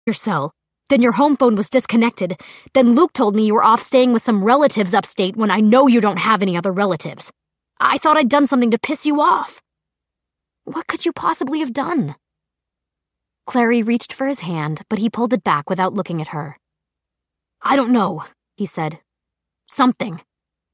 your cell. Then your home phone was disconnected. Then Luke told me you were off staying with some relatives upstate when I know you don't have any other relatives. I thought I'd done something to piss you off. What could you possibly have done? Clary reached for his hand, but he pulled it back without looking at her. I don't know, he said. Something.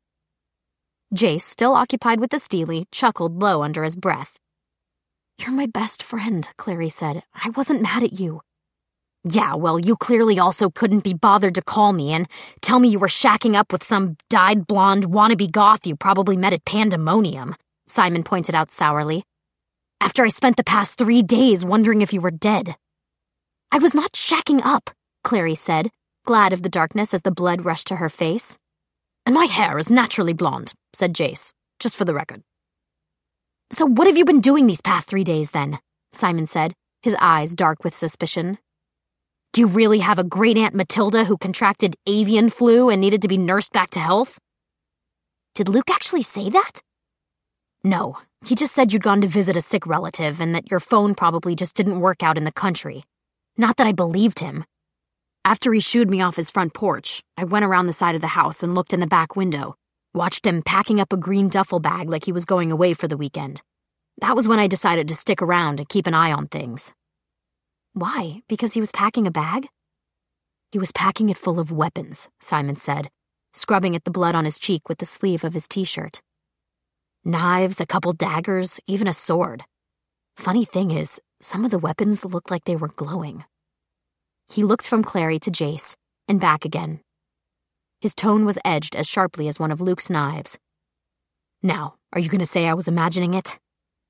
Jace, still occupied with the Steely, chuckled low under his breath. You're my best friend, Clary said. I wasn't mad at you. Yeah, well, you clearly also couldn't be bothered to call me and tell me you were shacking up with some dyed blonde wannabe goth you probably met at Pandemonium, Simon pointed out sourly. After I spent the past 3 days wondering if you were dead. I was not shacking up, Clary said, glad of the darkness as the blood rushed to her face. And my hair is naturally blonde, said Jace, just for the record. So what have you been doing these past 3 days, then? Simon said, his eyes dark with suspicion. Do you really have a great-aunt Matilda who contracted avian flu and needed to be nursed back to health? Did Luke actually say that? No, he just said you'd gone to visit a sick relative and that your phone probably just didn't work out in the country. Not that I believed him. After he shooed me off his front porch, I went around the side of the house and looked in the back window, watched him packing up a green duffel bag like he was going away for the weekend. That was when I decided to stick around and keep an eye on things. Why? Because he was packing a bag? He was packing it full of weapons, Simon said, scrubbing at the blood on his cheek with the sleeve of his t-shirt. Knives, a couple daggers, even a sword. Funny thing is, some of the weapons looked like they were glowing. He looked from Clary to Jace, and back again. His tone was edged as sharply as one of Luke's knives. Now, are you going to say I was imagining it?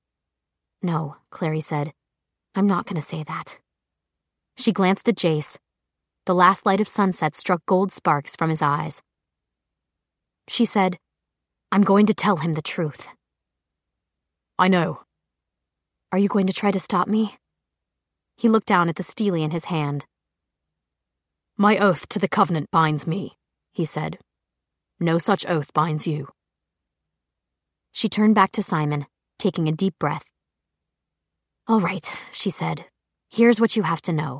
No, Clary said. I'm not going to say that. She glanced at Jace. The last light of sunset struck gold sparks from his eyes. She said, I'm going to tell him the truth. I know. Are you going to try to stop me? He looked down at the Steely in his hand. My oath to the Covenant binds me, he said. No such oath binds you. She turned back to Simon, taking a deep breath. All right, she said. Here's what you have to know.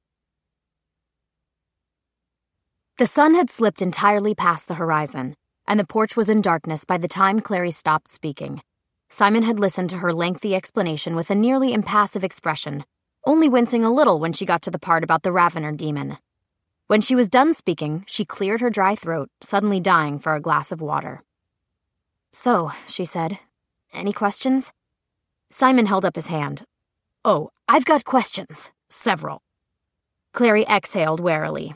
The sun had slipped entirely past the horizon, and the porch was in darkness by the time Clary stopped speaking. Simon had listened to her lengthy explanation with a nearly impassive expression, only wincing a little when she got to the part about the Ravener demon. When she was done speaking, she cleared her dry throat, suddenly dying for a glass of water. So, she said, any questions? Simon held up his hand. Oh, I've got questions. Several. Clary exhaled warily.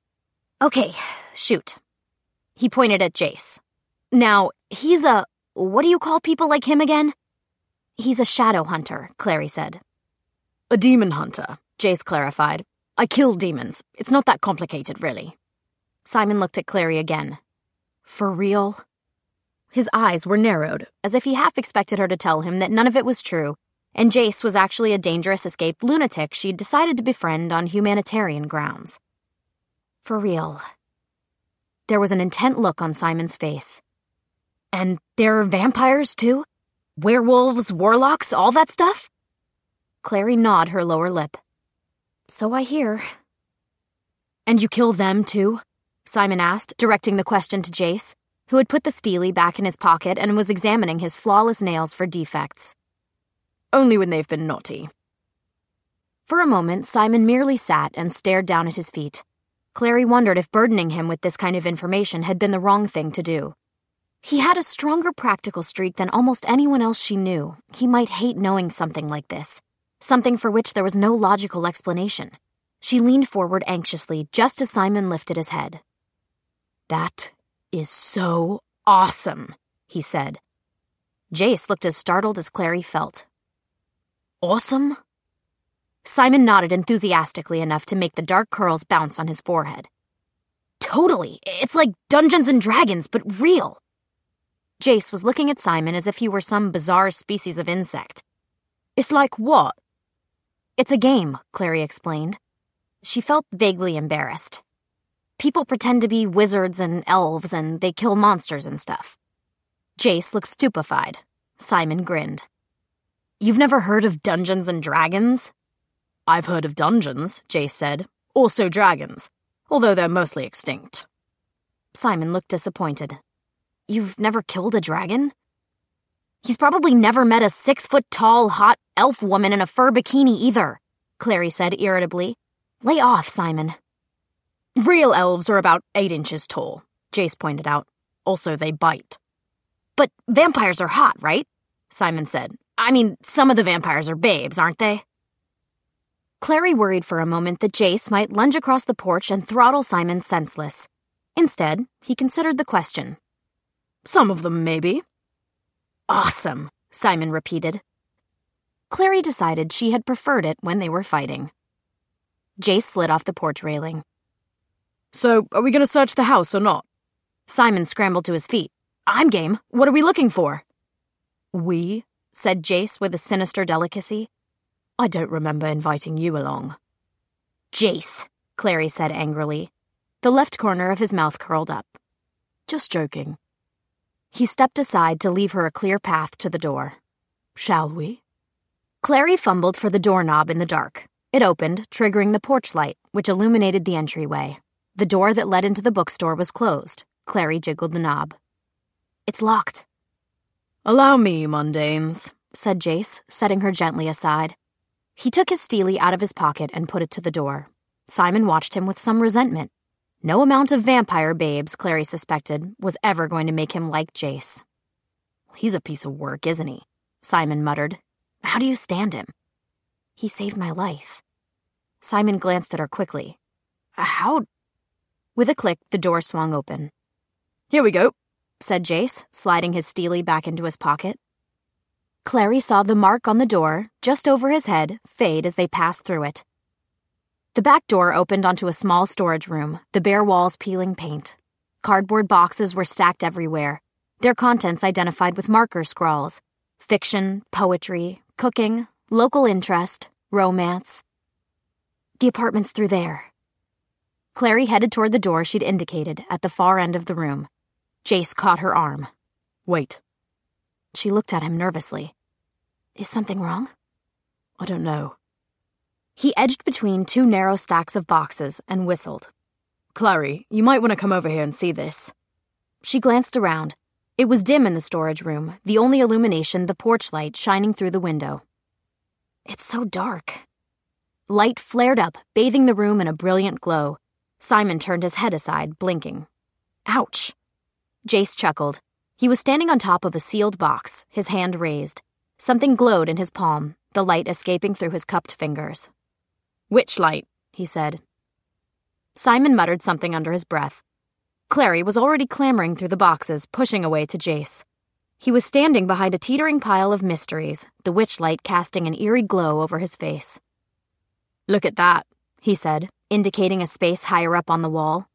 Okay, shoot. He pointed at Jace. Now, he's a... what do you call people like him again? He's a shadow hunter, Clary said. A demon hunter, Jace clarified. I kill demons. It's not that complicated, really. Simon looked at Clary again. For real? His eyes were narrowed, as if he half expected her to tell him that none of it was true, and Jace was actually a dangerous escaped lunatic she'd decided to befriend on humanitarian grounds. For real. There was an intent look on Simon's face. And there are vampires, too? Werewolves, warlocks, all that stuff? Clary gnawed her lower lip. So I hear. And you kill them, too? Simon asked, directing the question to Jace, who had put the Steely back in his pocket and was examining his flawless nails for defects. Only when they've been naughty. For a moment, Simon merely sat and stared down at his feet. Clary wondered if burdening him with this kind of information had been the wrong thing to do. He had a stronger practical streak than almost anyone else she knew. He might hate knowing something like this. Something for which there was no logical explanation. She leaned forward anxiously just as Simon lifted his head. That is so awesome, he said. Jace looked as startled as Clary felt. Awesome? Simon nodded enthusiastically enough to make the dark curls bounce on his forehead. Totally. It's like Dungeons and Dragons, but real. Jace was looking at Simon as if he were some bizarre species of insect. It's like what? It's a game, Clary explained. She felt vaguely embarrassed. People pretend to be wizards and elves, and they kill monsters and stuff. Jace looked stupefied. Simon grinned. You've never heard of Dungeons and Dragons? I've heard of dungeons, Jace said. Also dragons, although they're mostly extinct. Simon looked disappointed. You've never killed a dragon? He's probably never met a 6-foot-tall, hot elf woman in a fur bikini either, Clary said irritably. Lay off, Simon. Real elves are about 8 inches tall, Jace pointed out. Also, they bite. But vampires are hot, right? Simon said. I mean, some of the vampires are babes, aren't they? Clary worried for a moment that Jace might lunge across the porch and throttle Simon senseless. Instead, he considered the question. Some of them, maybe. Awesome, Simon repeated. Clary decided she had preferred it when they were fighting. Jace slid off the porch railing. So, are we going to search the house or not? Simon scrambled to his feet. I'm game. What are we looking for? We? Said Jace with a sinister delicacy. I don't remember inviting you along. Jace, Clary said angrily. The left corner of his mouth curled up. Just joking. He stepped aside to leave her a clear path to the door. Shall we? Clary fumbled for the doorknob in the dark. It opened, triggering the porch light, which illuminated the entryway. The door that led into the bookstore was closed. Clary jiggled the knob. It's locked. Allow me, mundanes, said Jace, setting her gently aside. He took his steely out of his pocket and put it to the door. Simon watched him with some resentment. No amount of vampire babes, Clary suspected, was ever going to make him like Jace. He's a piece of work, isn't he? Simon muttered. How do you stand him? He saved my life. Simon glanced at her quickly. How? With a click, the door swung open. Here we go, said Jace, sliding his steely back into his pocket. Clary saw the mark on the door, just over his head, fade as they passed through it. The back door opened onto a small storage room, the bare walls peeling paint. Cardboard boxes were stacked everywhere, their contents identified with marker scrawls. Fiction, poetry, cooking, local interest, romance. The apartment's through there. Clary headed toward the door she'd indicated at the far end of the room. Jace caught her arm. Wait. She looked at him nervously. Is something wrong? I don't know. He edged between 2 narrow stacks of boxes and whistled. Clary, you might want to come over here and see this. She glanced around. It was dim in the storage room, the only illumination the porch light shining through the window. It's so dark. Light flared up, bathing the room in a brilliant glow. Simon turned his head aside, blinking. Ouch. Jace chuckled. He was standing on top of a sealed box, his hand raised. Something glowed in his palm, the light escaping through his cupped fingers. Witch light, he said. Simon muttered something under his breath. Clary was already clambering through the boxes, pushing away to Jace. He was standing behind a teetering pile of mysteries, the witch light casting an eerie glow over his face. Look at that, he said, indicating a space higher up on the wall.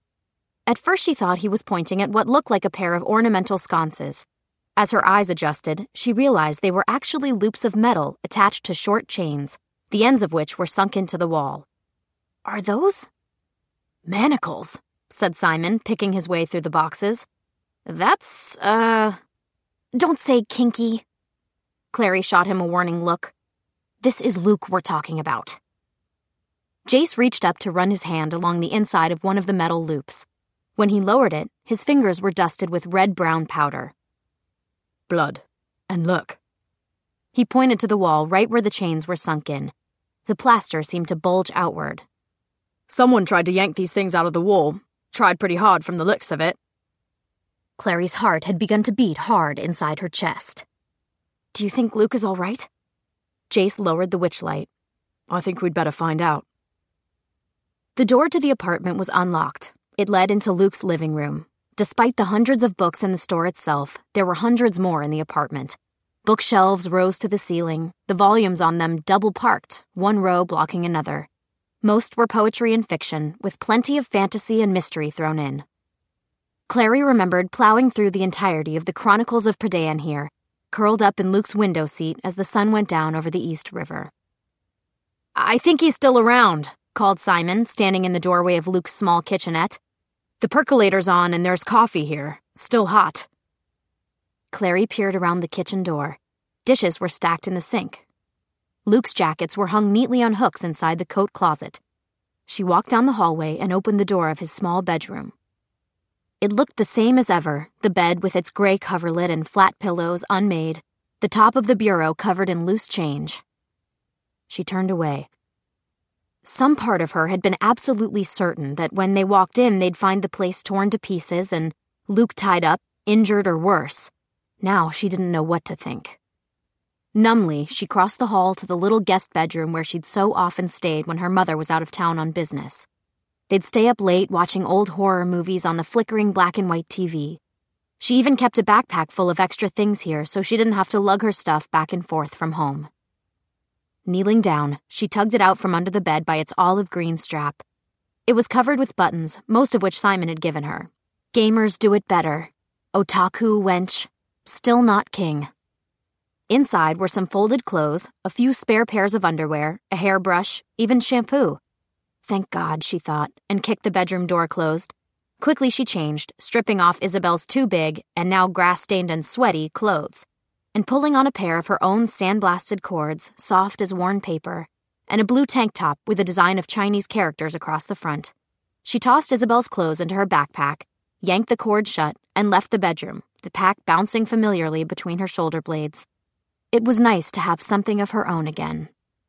At first she thought he was pointing at what looked like a pair of ornamental sconces. As her eyes adjusted, she realized they were actually loops of metal attached to short chains, the ends of which were sunk into the wall. Are those? Manacles, said Simon, picking his way through the boxes. That's, Don't say kinky. Clary shot him a warning look. This is Luke we're talking about. Jace reached up to run his hand along the inside of one of the metal loops. When he lowered it, his fingers were dusted with red-brown powder. Blood. And look. He pointed to the wall right where the chains were sunk in. The plaster seemed to bulge outward. Someone tried to yank these things out of the wall. Tried pretty hard from the looks of it. Clary's heart had begun to beat hard inside her chest. Do you think Luke is all right? Jace lowered the witchlight. I think we'd better find out. The door to the apartment was unlocked. It led into Luke's living room. Despite the hundreds of books in the store itself, there were hundreds more in the apartment. Bookshelves rose to the ceiling, the volumes on them double-parked, one row blocking another. Most were poetry and fiction, with plenty of fantasy and mystery thrown in. Clary remembered plowing through the entirety of the Chronicles of Predain here, curled up in Luke's window seat as the sun went down over the East River. I think he's still around, called Simon, standing in the doorway of Luke's small kitchenette. The percolator's on and there's coffee here, still hot. Clary peered around the kitchen door. Dishes were stacked in the sink. Luke's jackets were hung neatly on hooks inside the coat closet. She walked down the hallway and opened the door of his small bedroom. It looked the same as ever, the bed with its gray coverlet and flat pillows unmade, the top of the bureau covered in loose change. She turned away. Some part of her had been absolutely certain that when they walked in they'd find the place torn to pieces and Luke tied up, injured or worse. Now she didn't know what to think. Numbly, she crossed the hall to the little guest bedroom where she'd so often stayed when her mother was out of town on business. They'd stay up late watching old horror movies on the flickering black and white TV. She even kept a backpack full of extra things here so she didn't have to lug her stuff back and forth from home. Kneeling down, she tugged it out from under the bed by its olive green strap. It was covered with buttons, most of which Simon had given her. Gamers do it better. Otaku wench. Still not king. Inside were some folded clothes, a few spare pairs of underwear, a hairbrush, even shampoo. Thank God, she thought, and kicked the bedroom door closed. Quickly she changed, stripping off Isabel's too big, and now grass-stained and sweaty, clothes, and pulling on a pair of her own sandblasted cords, soft as worn paper, and a blue tank top with a design of Chinese characters across the front. She tossed Isabel's clothes into her backpack, yanked the cord shut, and left the bedroom, the pack bouncing familiarly between her shoulder blades. It was nice to have something of her own again.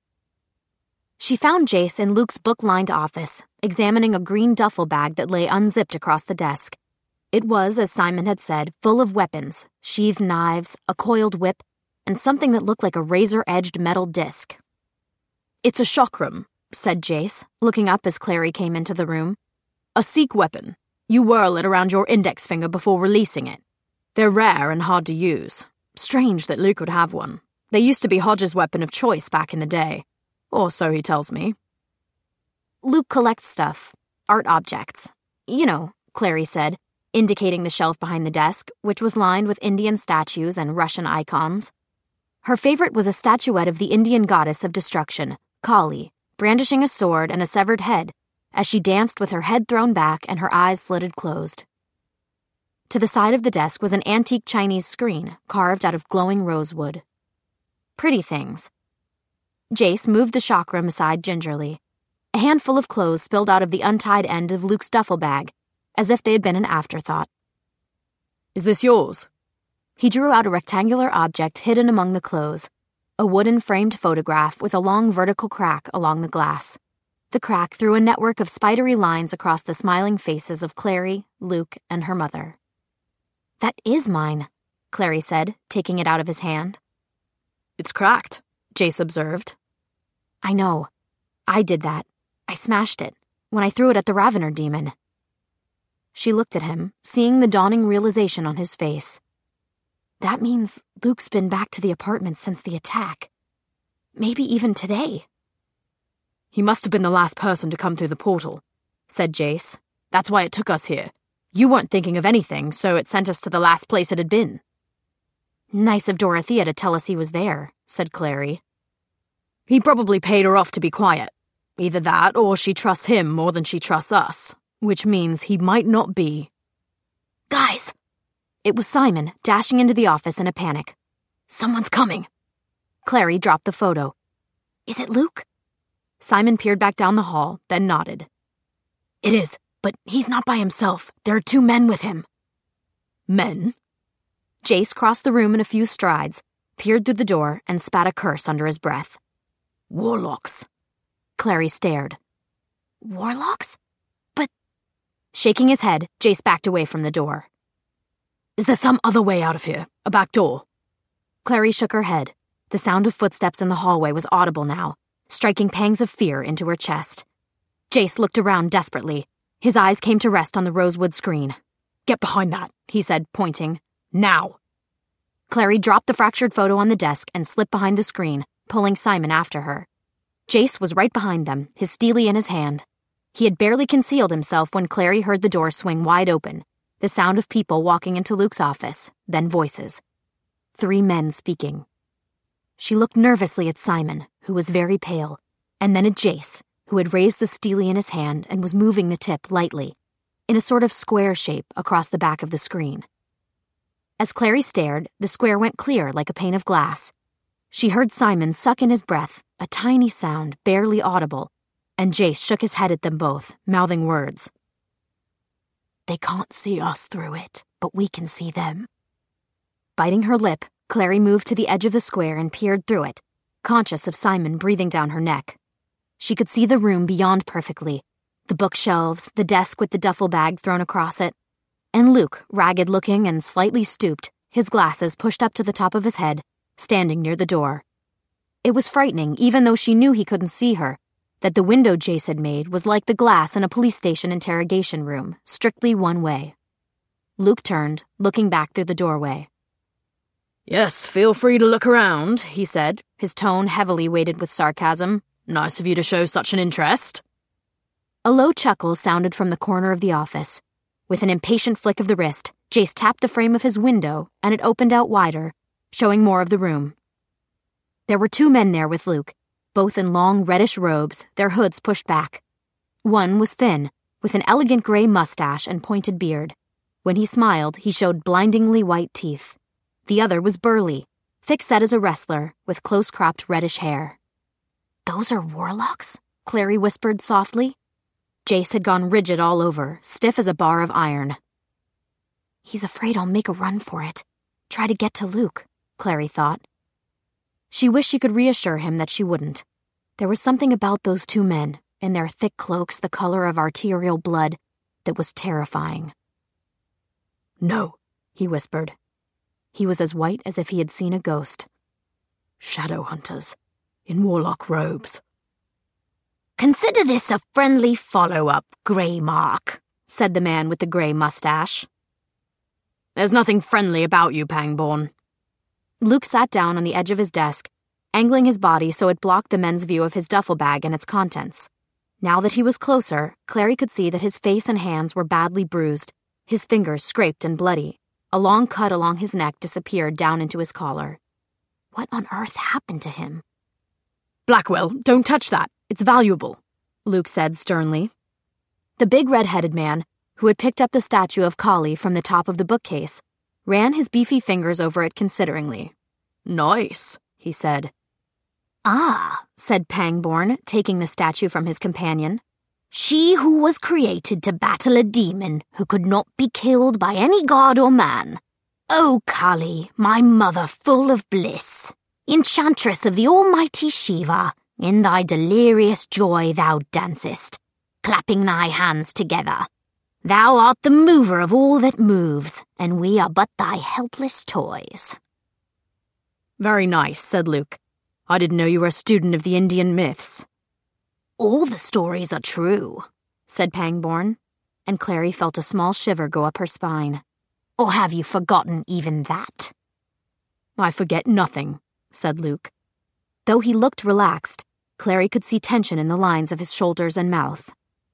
She found Jace in Luke's book-lined office, examining a green duffel bag that lay unzipped across the desk. It was, as Simon had said, full of weapons, sheathed knives, a coiled whip, and something that looked like a razor-edged metal disc. "It's a chakram," said Jace, looking up as Clary came into the room. "A Sikh weapon. You whirl it around your index finger before releasing it. They're rare and hard to use. Strange that Luke would have one. They used to be Hodge's weapon of choice back in the day. Or so he tells me." "Luke collects stuff. Art objects. You know," Clary said, indicating the shelf behind the desk, which was lined with Indian statues and Russian icons. Her favorite was a statuette of the Indian goddess of destruction, Kali, brandishing a sword and a severed head, as she danced with her head thrown back and her eyes slitted closed. To the side of the desk was an antique Chinese screen, carved out of glowing rosewood. Pretty things. Jace moved the chakram aside gingerly. A handful of clothes spilled out of the untied end of Luke's duffel bag, as if they had been an afterthought. "Is this yours?" He drew out a rectangular object hidden among the clothes, a wooden framed photograph with a long vertical crack along the glass. The crack threw a network of spidery lines across the smiling faces of Clary, Luke, and her mother. "That is mine," Clary said, taking it out of his hand. "It's cracked," Jace observed. "I know. I did that. I smashed it, when I threw it at the Ravener demon." She looked at him, seeing the dawning realization on his face. That means Luke's been back to the apartment since the attack. Maybe even today. "He must have been the last person to come through the portal," said Jace. "That's why it took us here. You weren't thinking of anything, so it sent us to the last place it had been." "Nice of Dorothea to tell us he was there," said Clary. "He probably paid her off to be quiet. Either that or she trusts him more than she trusts us, which means he might not be." "Guys!" It was Simon, dashing into the office in a panic. "Someone's coming." Clary dropped the photo. "Is it Luke?" Simon peered back down the hall, then nodded. "It is, but he's not by himself. There are 2 men with him." "Men?" Jace crossed the room in a few strides, peered through the door, and spat a curse under his breath. "Warlocks." Clary stared. "Warlocks? But—" Shaking his head, Jace backed away from the door. "Is there some other way out of here? A back door?" Clary shook her head. The sound of footsteps in the hallway was audible now, striking pangs of fear into her chest. Jace looked around desperately. His eyes came to rest on the rosewood screen. "Get behind that," he said, pointing. "Now!" Clary dropped the fractured photo on the desk and slipped behind the screen, pulling Simon after her. Jace was right behind them, his steely in his hand. He had barely concealed himself when Clary heard the door swing wide open, the sound of people walking into Luke's office, then voices. 3 men speaking. She looked nervously at Simon, who was very pale, and then at Jace, who had raised the steely in his hand and was moving the tip lightly, in a sort of square shape across the back of the screen. As Clary stared, the square went clear like a pane of glass. She heard Simon suck in his breath, a tiny sound barely audible, and Jace shook his head at them both, mouthing words. They can't see us through it, but we can see them. Biting her lip, Clary moved to the edge of the square and peered through it, conscious of Simon breathing down her neck. She could see the room beyond perfectly, the bookshelves, the desk with the duffel bag thrown across it, and Luke, ragged-looking and slightly stooped, his glasses pushed up to the top of his head, standing near the door. It was frightening, even though she knew he couldn't see her, that the window Jace had made was like the glass in a police station interrogation room, strictly one way. Luke turned, looking back through the doorway. Yes, feel free to look around, he said, his tone heavily weighted with sarcasm. Nice of you to show such an interest. A low chuckle sounded from the corner of the office. With an impatient flick of the wrist, Jace tapped the frame of his window, and it opened out wider, showing more of the room. There were 2 men there with Luke, both in long reddish robes, their hoods pushed back. One was thin, with an elegant gray mustache and pointed beard. When he smiled, he showed blindingly white teeth. The other was burly, thick-set as a wrestler, with close-cropped reddish hair. Those are warlocks? Clary whispered softly. Jace had gone rigid all over, stiff as a bar of iron. He's afraid I'll make a run for it. Try to get to Luke, Clary thought. She wished she could reassure him that she wouldn't. There was something about those 2 men, in their thick cloaks the color of arterial blood, that was terrifying. No, he whispered. He was as white as if he had seen a ghost. Shadow hunters, in warlock robes. Consider this a friendly follow-up, Greymark, said the man with the grey mustache. There's nothing friendly about you, Pangborn. Luke sat down on the edge of his desk, angling his body so it blocked the men's view of his duffel bag and its contents. Now that he was closer, Clary could see that his face and hands were badly bruised, his fingers scraped and bloody. A long cut along his neck disappeared down into his collar. What on earth happened to him? Blackwell, don't touch that. It's valuable, Luke said sternly. The big red-headed man, who had picked up the statue of Kali from the top of the bookcase, ran his beefy fingers over it consideringly. Nice, he said. Ah, said Pangborn, taking the statue from his companion. She who was created to battle a demon who could not be killed by any god or man. O Kali, my mother full of bliss, enchantress of the almighty Shiva, in thy delirious joy thou dancest, clapping thy hands together. Thou art the mover of all that moves, and we are but thy helpless toys. Very nice, said Luke. I didn't know you were a student of the Indian myths. All the stories are true, said Pangborn, and Clary felt a small shiver go up her spine. Or have you forgotten even that? I forget nothing, said Luke. Though he looked relaxed, Clary could see tension in the lines of his shoulders and mouth.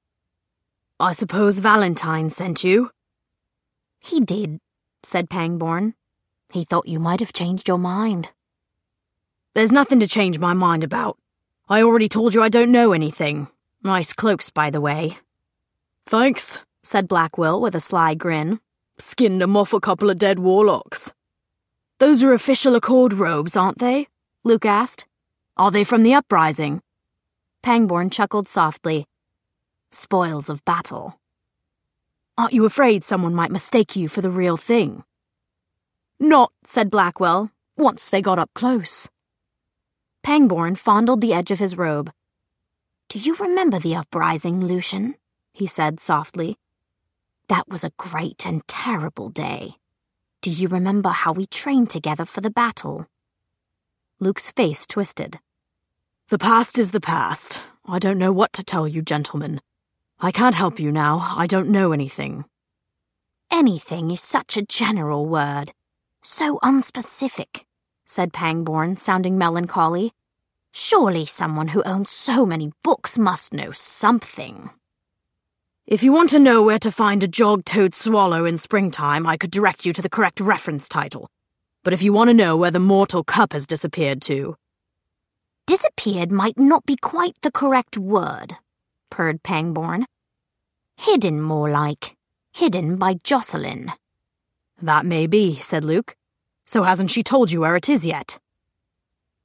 I suppose Valentine sent you? He did, said Pangborn. He thought you might have changed your mind. There's nothing to change my mind about. I already told you I don't know anything. Nice cloaks, by the way. Thanks, said Blackwell with a sly grin. Skinned 'em off a couple of dead warlocks. Those are official Accord robes, aren't they? Luke asked. Are they from the uprising? Pangborn chuckled softly. Spoils of battle. Aren't you afraid someone might mistake you for the real thing? Not, said Blackwell, once they got up close. Pangborn fondled the edge of his robe. Do you remember the uprising, Lucian? He said softly. That was a great and terrible day. Do you remember how we trained together for the battle? Luke's face twisted. The past is the past. I don't know what to tell you, gentlemen. I can't help you now. I don't know anything. Anything is such a general word. So unspecific, said Pangborn, sounding melancholy. Surely someone who owns so many books must know something. If you want to know where to find a jog-toed swallow in springtime, I could direct you to the correct reference title. But if you want to know where the mortal cup has disappeared to... Disappeared might not be quite the correct word, purred Pangborn. Hidden, more like. Hidden by Jocelyn. That may be, said Luke. So hasn't she told you where it is yet?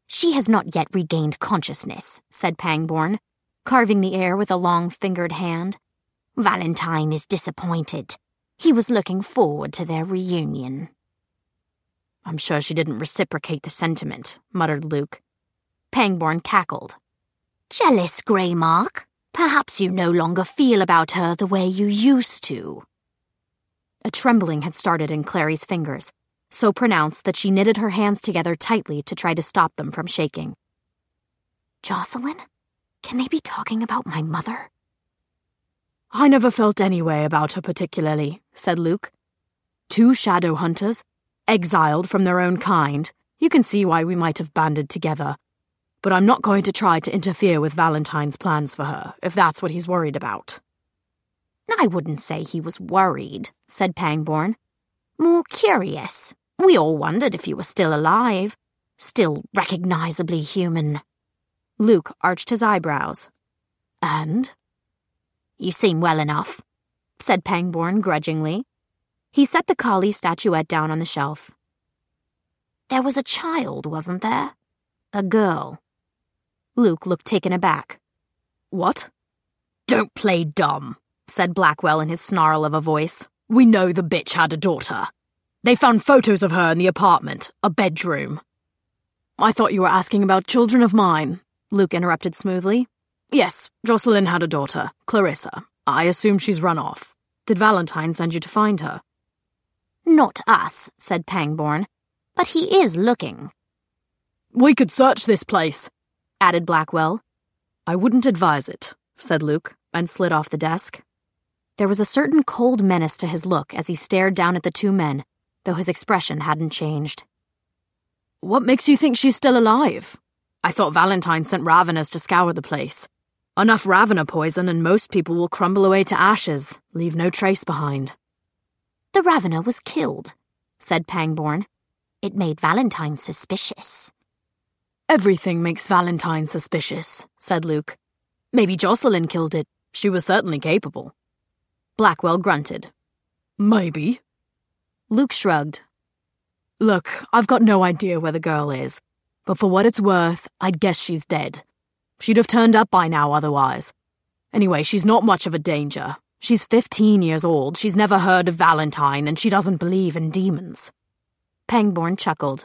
She has not yet regained consciousness, said Pangborn, carving the air with a long-fingered hand. Valentine is disappointed. He was looking forward to their reunion. I'm sure she didn't reciprocate the sentiment, muttered Luke. Pangborn cackled. Jealous, Greymark? Perhaps you no longer feel about her the way you used to. A trembling had started in Clary's fingers, so pronounced that she knitted her hands together tightly to try to stop them from shaking. Jocelyn? Can they be talking about my mother? I never felt any way about her particularly, said Luke. 2 shadow hunters, exiled from their own kind. You can see why we might have banded together. But I'm not going to try to interfere with Valentine's plans for her, if that's what he's worried about. I wouldn't say he was worried, said Pangborn. More curious. We all wondered if you were still alive. Still recognizably human. Luke arched his eyebrows. And? You seem well enough, said Pangborn grudgingly. He set the collie statuette down on the shelf. There was a child, wasn't there? A girl. Luke looked taken aback. What? Don't play dumb, said Blackwell in his snarl of a voice. We know the bitch had a daughter. They found photos of her in the apartment, a bedroom. I thought you were asking about children of mine, Luke interrupted smoothly. Yes, Jocelyn had a daughter, Clarissa. I assume she's run off. Did Valentine send you to find her? Not us, said Pangborn, but he is looking. We could search this place, added Blackwell. I wouldn't advise it, said Luke, and slid off the desk. There was a certain cold menace to his look as he stared down at the 2 men, though his expression hadn't changed. What makes you think she's still alive? I thought Valentine sent Raveners to scour the place. Enough Ravener poison and most people will crumble away to ashes, leave no trace behind. The Ravener was killed, said Pangborn. It made Valentine suspicious. Everything makes Valentine suspicious, said Luke. Maybe Jocelyn killed it. She was certainly capable. Blackwell grunted. Maybe. Luke shrugged. Look, I've got no idea where the girl is, but for what it's worth, I'd guess she's dead. She'd have turned up by now otherwise. Anyway, she's not much of a danger. She's 15 years old, she's never heard of Valentine, and she doesn't believe in demons. Pangborn chuckled.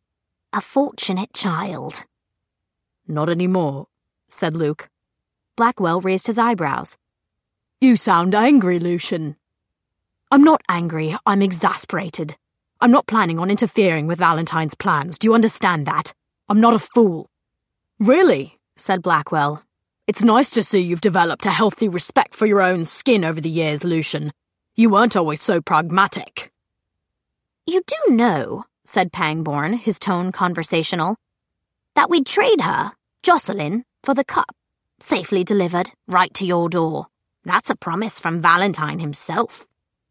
A fortunate child. Not anymore, said Luke. Blackwell raised his eyebrows. You sound angry, Lucian. I'm not angry, I'm exasperated. I'm not planning on interfering with Valentine's plans, do you understand that? I'm not a fool. Really? Said Blackwell. It's nice to see you've developed a healthy respect for your own skin over the years, Lucian. You weren't always so pragmatic. You do know, said Pangborn, his tone conversational, that we'd trade her, Jocelyn, for the cup, safely delivered, right to your door. That's a promise from Valentine himself.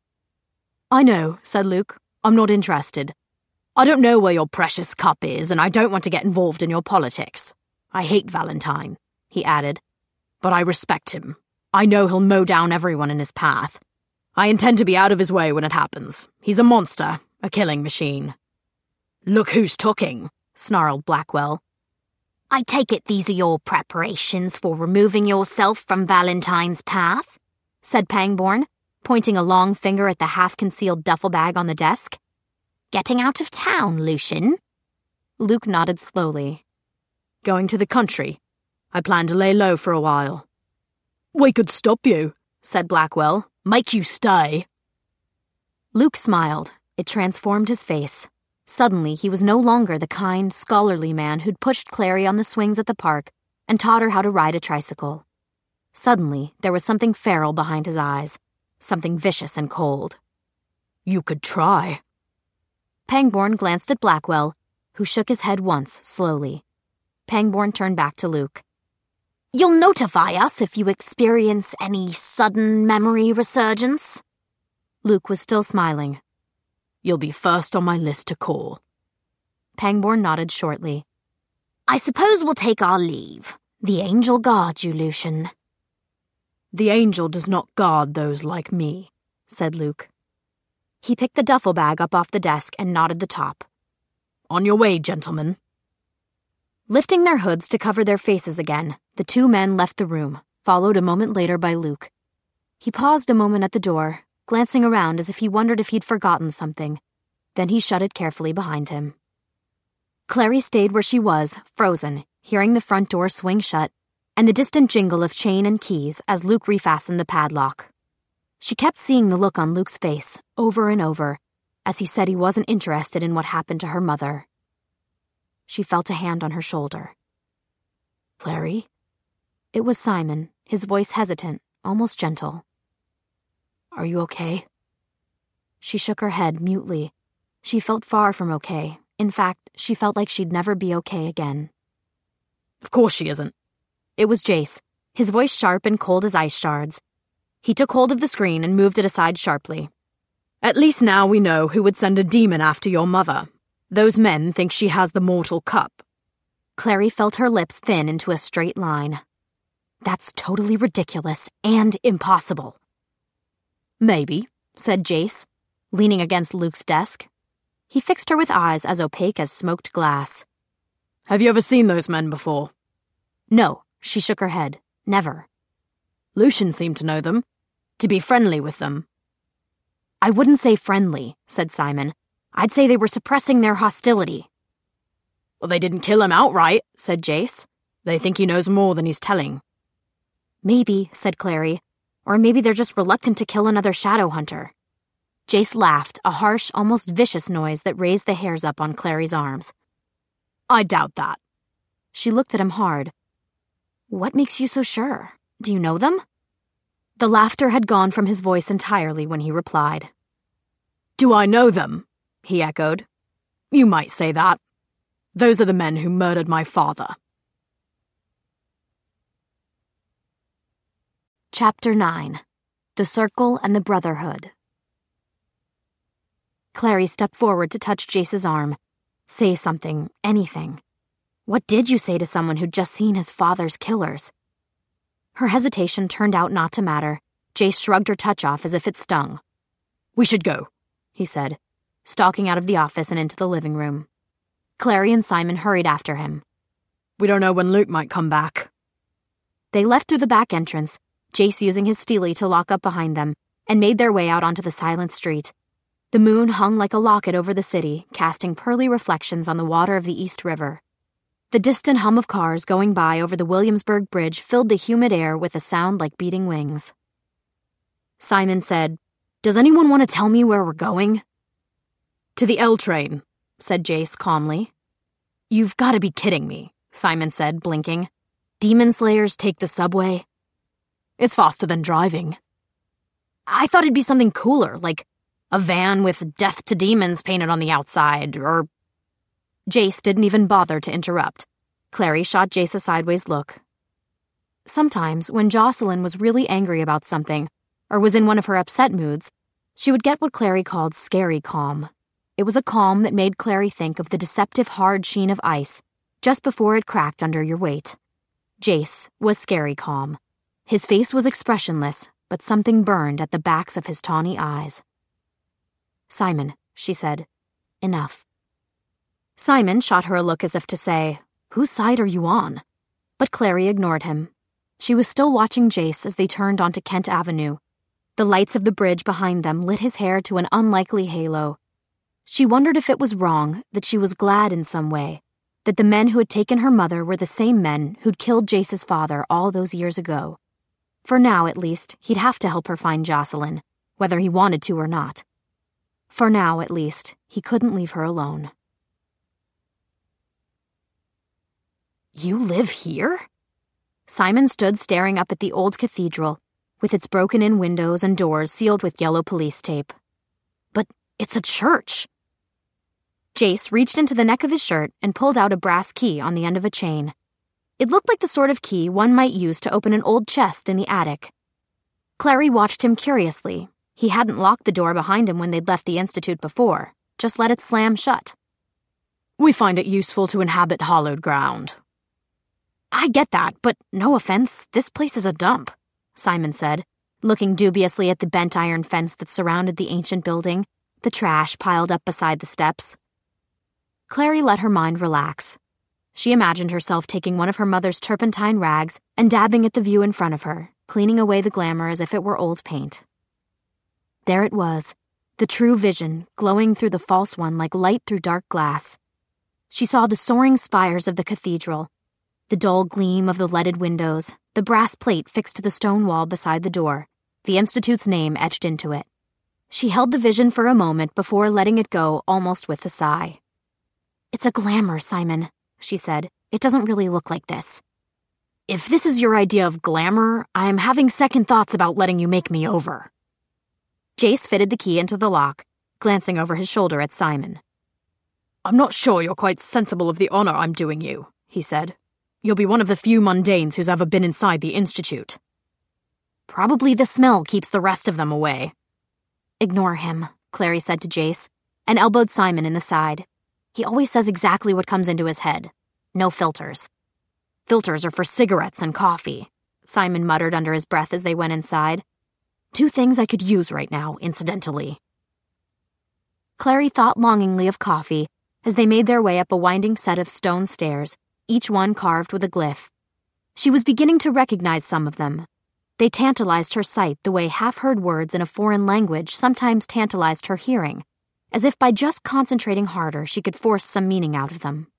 I know, said Luke. I'm not interested. I don't know where your precious cup is, and I don't want to get involved in your politics. I hate Valentine, he added, but I respect him. I know he'll mow down everyone in his path. I intend to be out of his way when it happens. He's a monster, a killing machine. Look who's talking, snarled Blackwell. I take it these are your preparations for removing yourself from Valentine's path, said Pangborn, pointing a long finger at the half-concealed duffel bag on the desk. Getting out of town, Lucian? Luke nodded slowly. Going to the country. I plan to lay low for a while. We could stop you, said Blackwell. Make you stay. Luke smiled. It transformed his face. Suddenly, he was no longer the kind, scholarly man who'd pushed Clary on the swings at the park and taught her how to ride a tricycle. Suddenly, there was something feral behind his eyes, something vicious and cold. You could try. Pangborn glanced at Blackwell, who shook his head once, slowly. Pangborn turned back to Luke. You'll notify us if you experience any sudden memory resurgence? Luke was still smiling. You'll be first on my list to call. Pangborn nodded shortly. I suppose we'll take our leave. The angel guards you, Lucian. The angel does not guard those like me, said Luke. He picked the duffel bag up off the desk and knotted the top. On your way, gentlemen. Lifting their hoods to cover their faces again, the two men left the room, followed a moment later by Luke. He paused a moment at the door, glancing around as if he wondered if he'd forgotten something. Then he shut it carefully behind him. Clary stayed where she was, frozen, hearing the front door swing shut, and the distant jingle of chain and keys as Luke refastened the padlock. She kept seeing the look on Luke's face, over and over, as he said he wasn't interested in what happened to her mother. She felt a hand on her shoulder. "Clary?" It was Simon, his voice hesitant, almost gentle. "Are you okay?" She shook her head mutely. She felt far from okay. In fact, she felt like she'd never be okay again. "Of course she isn't." It was Jace, his voice sharp and cold as ice shards. He took hold of the screen and moved it aside sharply. "At least now we know who would send a demon after your mother. Those men think she has the mortal cup." Clary felt her lips thin into a straight line. "That's totally ridiculous and impossible." "Maybe," said Jace, leaning against Luke's desk. He fixed her with eyes as opaque as smoked glass. "Have you ever seen those men before?" "No," she shook her head. "Never." "Lucian seemed to know them. To be friendly with them." "I wouldn't say friendly," said Simon. "I'd say they were suppressing their hostility." "Well, they didn't kill him outright," said Jace. "They think he knows more than he's telling." "Maybe," said Clary. "Or maybe they're just reluctant to kill another shadow hunter." Jace laughed, a harsh, almost vicious noise that raised the hairs up on Clary's arms. "I doubt that." She looked at him hard. "What makes you so sure? Do you know them?" The laughter had gone from his voice entirely when he replied. "Do I know them?" he echoed. "You might say that. Those are the men who murdered my father." Chapter 9. The Circle and the Brotherhood. Clary stepped forward to touch Jace's arm. Say something, anything. What did you say to someone who'd just seen his father's killers? Her hesitation turned out not to matter. Jace shrugged her touch off as if it stung. "We should go," he said, stalking out of the office and into the living room. Clary and Simon hurried after him. "We don't know when Luke might come back." They left through the back entrance, Jace using his steely to lock up behind them, and made their way out onto the silent street. The moon hung like a locket over the city, casting pearly reflections on the water of the East River. The distant hum of cars going by over the Williamsburg Bridge filled the humid air with a sound like beating wings. Simon said, "Does anyone want to tell me where we're going?" "To the L train," said Jace calmly. "You've got to be kidding me," Simon said, blinking. "Demon slayers take the subway?" "It's faster than driving." "I thought it'd be something cooler, like a van with death to demons painted on the outside, or—" Jace didn't even bother to interrupt. Clary shot Jace a sideways look. Sometimes, when Jocelyn was really angry about something, or was in one of her upset moods, she would get what Clary called scary calm. It was a calm that made Clary think of the deceptive hard sheen of ice, just before it cracked under your weight. Jace was scary calm. His face was expressionless, but something burned at the backs of his tawny eyes. "Simon," she said, "enough." Simon shot her a look as if to say, "Whose side are you on?" But Clary ignored him. She was still watching Jace as they turned onto Kent Avenue. The lights of the bridge behind them lit his hair to an unlikely halo. She wondered if it was wrong, that she was glad in some way, that the men who had taken her mother were the same men who'd killed Jace's father all those years ago. For now, at least, he'd have to help her find Jocelyn, whether he wanted to or not. For now, at least, he couldn't leave her alone. "You live here?" Simon stood staring up at the old cathedral, with its broken-in windows and doors sealed with yellow police tape. "But it's a church." Jace reached into the neck of his shirt and pulled out a brass key on the end of a chain. It looked like the sort of key one might use to open an old chest in the attic. Clary watched him curiously. He hadn't locked the door behind him when they'd left the Institute before, just let it slam shut. "We find it useful to inhabit hallowed ground." "I get that, but no offense, this place is a dump," Simon said, looking dubiously at the bent iron fence that surrounded the ancient building, the trash piled up beside the steps. Clary let her mind relax. She imagined herself taking one of her mother's turpentine rags and dabbing at the view in front of her, cleaning away the glamour as if it were old paint. There it was, the true vision, glowing through the false one like light through dark glass. She saw the soaring spires of the cathedral, the dull gleam of the leaded windows, the brass plate fixed to the stone wall beside the door, the Institute's name etched into it. She held the vision for a moment before letting it go almost with a sigh. "It's a glamour, Simon," she said. "It doesn't really look like this." "If this is your idea of glamour, I'm having second thoughts about letting you make me over." Jace fitted the key into the lock, glancing over his shoulder at Simon. "I'm not sure you're quite sensible of the honor I'm doing you," he said. "You'll be one of the few mundanes who's ever been inside the Institute." "Probably the smell keeps the rest of them away." "Ignore him," Clary said to Jace, and elbowed Simon in the side. "He always says exactly what comes into his head. No filters." "Filters are for cigarettes and coffee," Simon muttered under his breath as they went inside. "Two things I could use right now, incidentally." Clary thought longingly of coffee as they made their way up a winding set of stone stairs, each one carved with a glyph. She was beginning to recognize some of them. They tantalized her sight the way half-heard words in a foreign language sometimes tantalized her hearing, as if by just concentrating harder she could force some meaning out of them.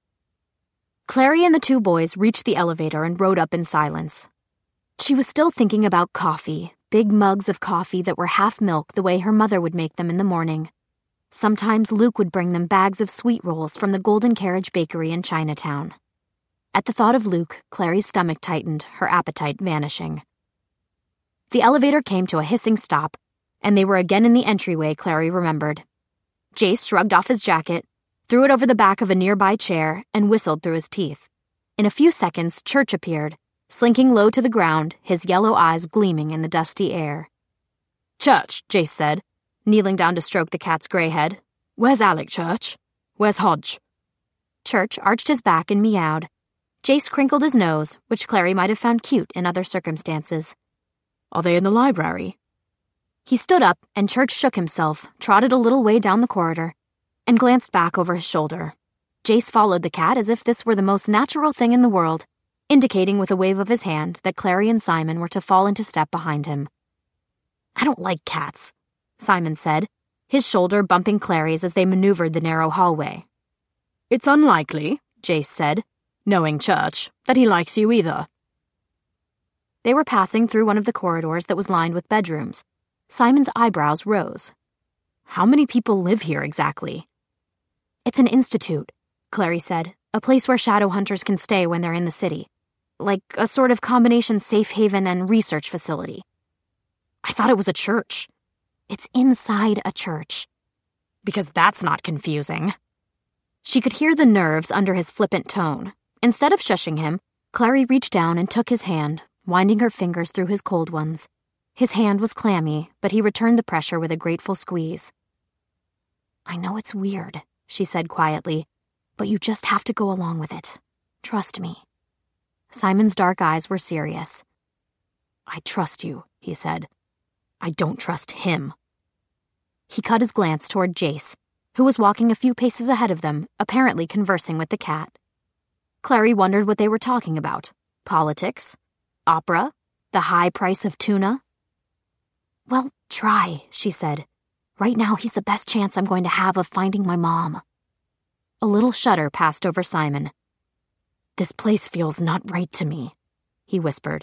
Clary and the two boys reached the elevator and rode up in silence. She was still thinking about coffee, big mugs of coffee that were half milk the way her mother would make them in the morning. Sometimes Luke would bring them bags of sweet rolls from the Golden Carriage Bakery in Chinatown. At the thought of Luke, Clary's stomach tightened, her appetite vanishing. The elevator came to a hissing stop, and they were again in the entryway Clary remembered. Jace shrugged off his jacket, threw it over the back of a nearby chair, and whistled through his teeth. In a few seconds, Church appeared, slinking low to the ground, his yellow eyes gleaming in the dusty air. "Church," Jace said, kneeling down to stroke the cat's gray head. "Where's Alec, Church? Where's Hodge?" Church arched his back and meowed. Jace crinkled his nose, which Clary might have found cute in other circumstances. "Are they in the library?" He stood up, and Church shook himself, trotted a little way down the corridor, and glanced back over his shoulder. Jace followed the cat as if this were the most natural thing in the world, indicating with a wave of his hand that Clary and Simon were to fall into step behind him. "I don't like cats," Simon said, his shoulder bumping Clary's as they maneuvered the narrow hallway. "It's unlikely," Jace said, knowing Church, that he likes you either. They were passing through one of the corridors that was lined with bedrooms. Simon's eyebrows rose. "How many people live here exactly?" "It's an institute," Clary said, "a place where shadow hunters can stay when they're in the city. Like a sort of combination safe haven and research facility." "I thought it was a church." "It's inside a church." "Because that's not confusing." She could hear the nerves under his flippant tone. Instead of shushing him, Clary reached down and took his hand, winding her fingers through his cold ones. His hand was clammy, but he returned the pressure with a grateful squeeze. "I know it's weird," she said quietly, "but you just have to go along with it. Trust me." Simon's dark eyes were serious. "I trust you," he said. "I don't trust him." He cut his glance toward Jace, who was walking a few paces ahead of them, apparently conversing with the cat. Clary wondered what they were talking about. Politics? Opera? The high price of tuna? "Well, try," she said. "Right now he's the best chance I'm going to have of finding my mom." A little shudder passed over Simon. "This place feels not right to me," he whispered.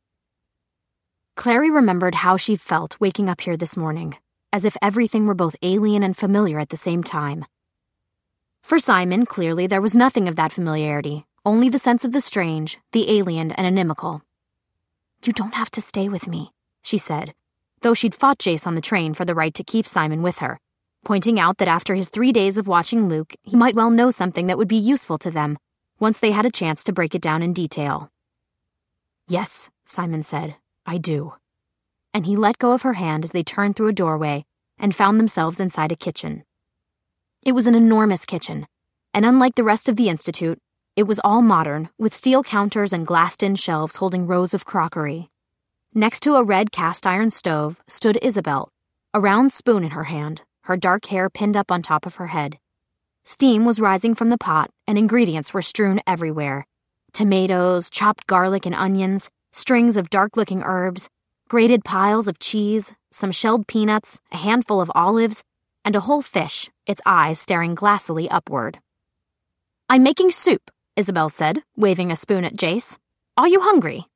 Clary remembered how she'd felt waking up here this morning, as if everything were both alien and familiar at the same time. For Simon, clearly, there was nothing of that familiarity, only the sense of the strange, the alien and inimical. "You don't have to stay with me," she said, though she'd fought Jace on the train for the right to keep Simon with her, pointing out that after his 3 days of watching Luke, he might well know something that would be useful to them, once they had a chance to break it down in detail. "Yes," Simon said, "I do." And he let go of her hand as they turned through a doorway and found themselves inside a kitchen. It was an enormous kitchen, and unlike the rest of the Institute, it was all modern, with steel counters and glassed-in shelves holding rows of crockery. Next to a red cast-iron stove stood Isabel, a round spoon in her hand, her dark hair pinned up on top of her head. Steam was rising from the pot, and ingredients were strewn everywhere. Tomatoes, chopped garlic and onions, strings of dark-looking herbs, grated piles of cheese, some shelled peanuts, a handful of olives, and a whole fish, its eyes staring glassily upward. "I'm making soup," Isabel said, waving a spoon at Jace. "Are you hungry?"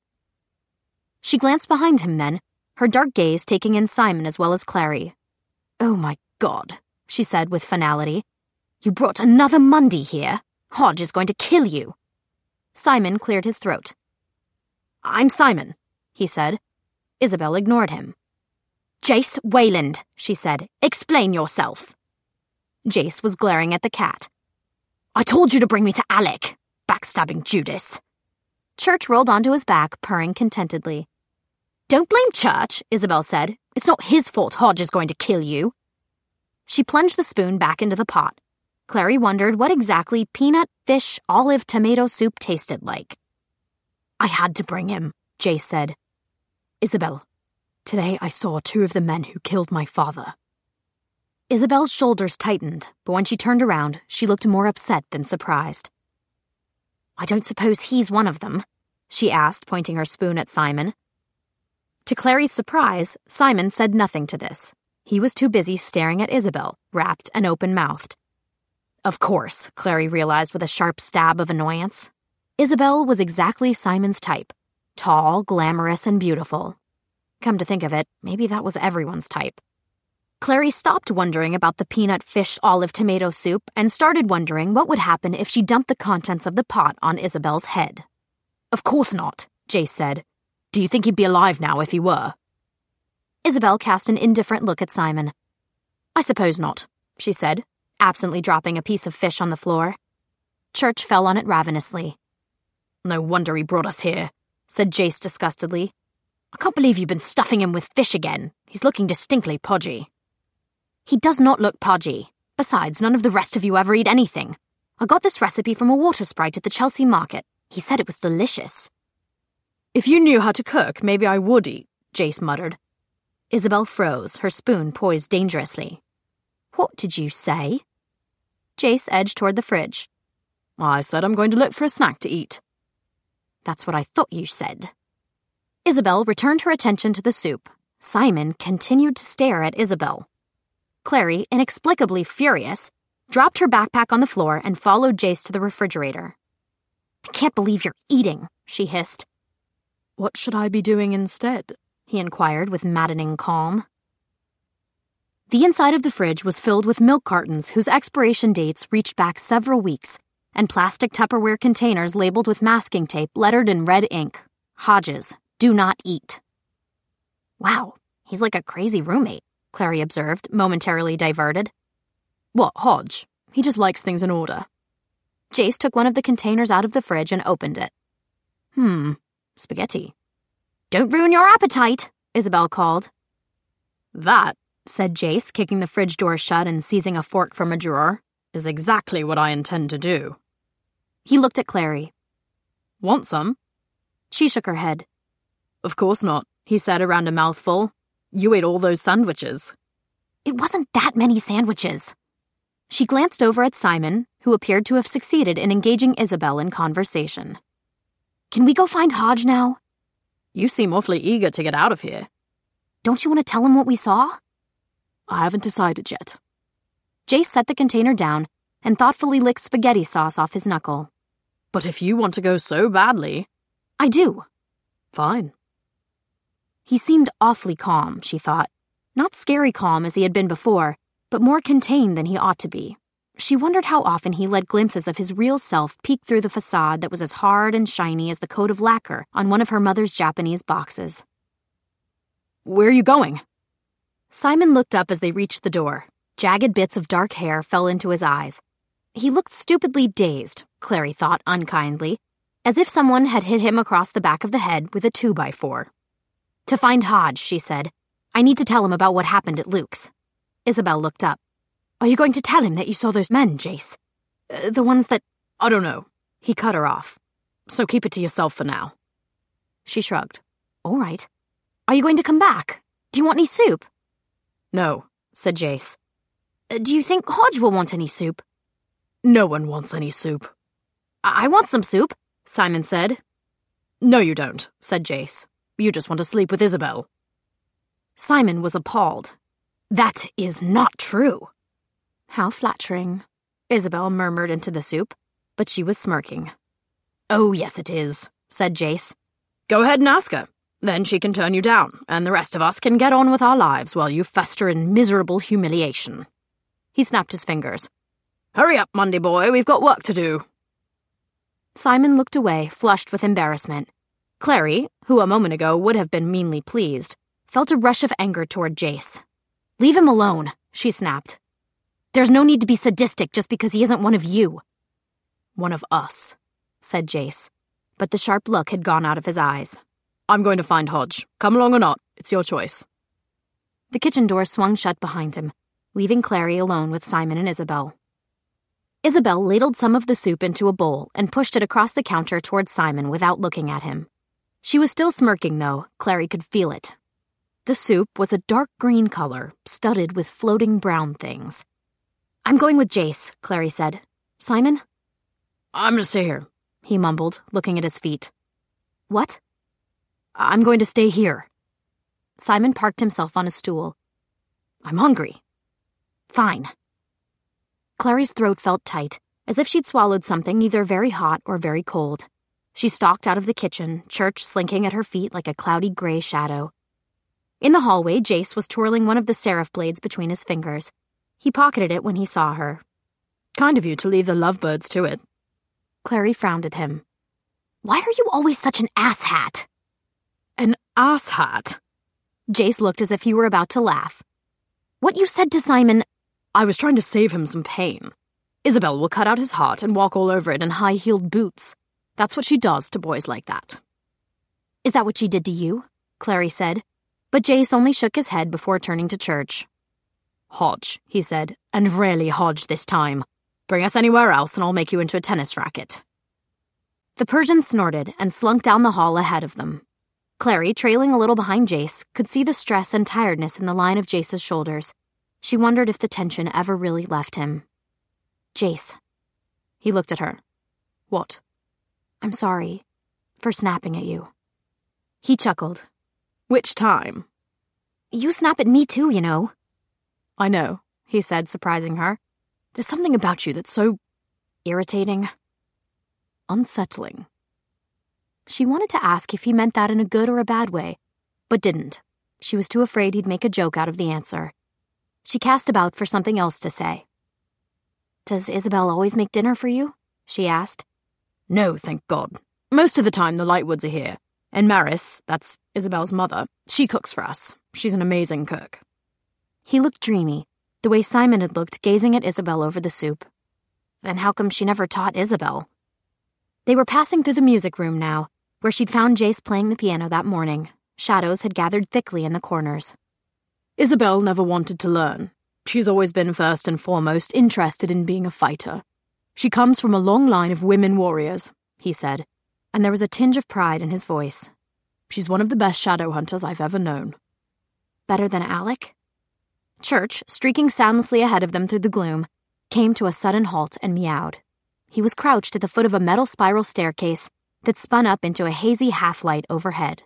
She glanced behind him then, her dark gaze taking in Simon as well as Clary. "Oh my God," she said with finality. "You brought another Mundy here? Hodge is going to kill you." Simon cleared his throat. "I'm Simon," he said. Isabel ignored him. "Jace Wayland," she said. "Explain yourself." Jace was glaring at the cat. "I told you to bring me to Alec, backstabbing Judas." Church rolled onto his back, purring contentedly. "Don't blame Church," Isabel said. "It's not his fault Hodge is going to kill you." She plunged the spoon back into the pot. Clary wondered what exactly peanut, fish, olive, tomato soup tasted like. "I had to bring him," Jace said. "Isabel, today I saw 2 of the men who killed my father." Isabel's shoulders tightened, but when she turned around, she looked more upset than surprised. "I don't suppose he's one of them?" she asked, pointing her spoon at Simon. To Clary's surprise, Simon said nothing to this. He was too busy staring at Isabel, rapt and open-mouthed. Of course, Clary realized with a sharp stab of annoyance. Isabel was exactly Simon's type. Tall, glamorous, and beautiful. Come to think of it, maybe that was everyone's type. Clary stopped wondering about the peanut, fish, olive, tomato soup and started wondering what would happen if she dumped the contents of the pot on Isabel's head. "Of course not," Jace said. "Do you think he'd be alive now if he were?" Isabel cast an indifferent look at Simon. "I suppose not," she said, absently dropping a piece of fish on the floor. Church fell on it ravenously. "No wonder he brought us here," said Jace disgustedly. "I can't believe you've been stuffing him with fish again. He's looking distinctly podgy." "He does not look podgy. Besides, none of the rest of you ever eat anything. I got this recipe from a water sprite at the Chelsea market. He said it was delicious." "If you knew how to cook, maybe I would eat," Jace muttered. Isabel froze, her spoon poised dangerously. "What did you say?" Jace edged toward the fridge. "I said I'm going to look for a snack to eat." "That's what I thought you said." Isabel returned her attention to the soup. Simon continued to stare at Isabel. Clary, inexplicably furious, dropped her backpack on the floor and followed Jace to the refrigerator. "I can't believe you're eating," she hissed. "What should I be doing instead?" he inquired with maddening calm. The inside of the fridge was filled with milk cartons whose expiration dates reached back several weeks, and plastic Tupperware containers labeled with masking tape lettered in red ink. Hodges, do not eat. "Wow, he's like a crazy roommate," Clary observed, momentarily diverted. "What, Hodge? He just likes things in order." Jace took one of the containers out of the fridge and opened it. Spaghetti. "Don't ruin your appetite," Isabel called. "That," said Jace, kicking the fridge door shut and seizing a fork from a drawer, "is exactly what I intend to do." He looked at Clary. "Want some?" She shook her head. "Of course not," he said around a mouthful. "You ate all those sandwiches." "It wasn't that many sandwiches." She glanced over at Simon, who appeared to have succeeded in engaging Isabel in conversation. "Can we go find Hodge now?" "You seem awfully eager to get out of here." "Don't you want to tell him what we saw?" "I haven't decided yet." Jace set the container down and thoughtfully licked spaghetti sauce off his knuckle. "But if you want to go so badly—" "I do." "Fine." He seemed awfully calm, she thought. Not scary calm as he had been before, but more contained than he ought to be. She wondered how often he let glimpses of his real self peek through the facade that was as hard and shiny as the coat of lacquer on one of her mother's Japanese boxes. "Where are you going?" Simon looked up as they reached the door. Jagged bits of dark hair fell into his eyes. He looked stupidly dazed, Clary thought unkindly, as if someone had hit him across the back of the head with a 2x4. "To find Hodge," she said. "I need to tell him about what happened at Luke's." Isabel looked up. "Are you going to tell him that you saw those men, Jace? The ones that—" "I don't know." He cut her off. "So keep it to yourself for now." She shrugged. "All right. Are you going to come back? Do you want any soup?" "No," said Jace. "Do you think Hodge will want any soup?" No one wants any soup. I want some soup, Simon said. No, you don't, said Jace. You just want to sleep with Isabel. Simon was appalled. That is not true. How flattering, Isabel murmured into the soup, but she was smirking. Oh, yes it is, said Jace. Go ahead and ask her. Then she can turn you down, and the rest of us can get on with our lives while you fester in miserable humiliation. He snapped his fingers. Hurry up, Monday boy, we've got work to do. Simon looked away, flushed with embarrassment. Clary, who a moment ago would have been meanly pleased, felt a rush of anger toward Jace. Leave him alone, she snapped. There's no need to be sadistic just because he isn't one of you. One of us, said Jace, but the sharp look had gone out of his eyes. I'm going to find Hodge. Come along or not, it's your choice. The kitchen door swung shut behind him, leaving Clary alone with Simon and Isabel. Isabel ladled some of the soup into a bowl and pushed it across the counter toward Simon without looking at him. She was still smirking, though. Clary could feel it. The soup was a dark green color, studded with floating brown things. I'm going with Jace, Clary said. Simon? I'm going to stay here, he mumbled, looking at his feet. What? I'm going to stay here. Simon parked himself on a stool. I'm hungry. Fine. Clary's throat felt tight, as if she'd swallowed something either very hot or very cold. She stalked out of the kitchen, Church slinking at her feet like a cloudy gray shadow. In the hallway, Jace was twirling one of the seraph blades between his fingers. He pocketed it when he saw her. Kind of you to leave the lovebirds to it. Clary frowned at him. Why are you always such an asshat? An asshat? Jace looked as if he were about to laugh. What you said to Simon... I was trying to save him some pain. Isabel will cut out his heart and walk all over it in high-heeled boots. That's what she does to boys like that. Is that what she did to you? Clary said. But Jace only shook his head before turning to Church. Hodge, he said, and really Hodge this time. Bring us anywhere else and I'll make you into a tennis racket. The Persian snorted and slunk down the hall ahead of them. Clary, trailing a little behind Jace, could see the stress and tiredness in the line of Jace's shoulders. She wondered if the tension ever really left him. Jace. He looked at her. What? I'm sorry for snapping at you. He chuckled. Which time? You snap at me too, you know. I know, he said, surprising her. There's something about you that's so... irritating. Unsettling. She wanted to ask if he meant that in a good or a bad way, but didn't. She was too afraid he'd make a joke out of the answer. She cast about for something else to say. Does Isabel always make dinner for you? She asked. No, thank God. Most of the time the Lightwoods are here. And Maris, that's Isabel's mother, she cooks for us. She's an amazing cook. He looked dreamy, the way Simon had looked gazing at Isabel over the soup. Then how come she never taught Isabel? They were passing through the music room now, where she'd found Jace playing the piano that morning. Shadows had gathered thickly in the corners. Isabel never wanted to learn. She's always been first and foremost interested in being a fighter. She comes from a long line of women warriors, he said, and there was a tinge of pride in his voice. She's one of the best shadow hunters I've ever known. Better than Alec? Church, streaking soundlessly ahead of them through the gloom, came to a sudden halt and meowed. He was crouched at the foot of a metal spiral staircase that spun up into a hazy half-light overhead.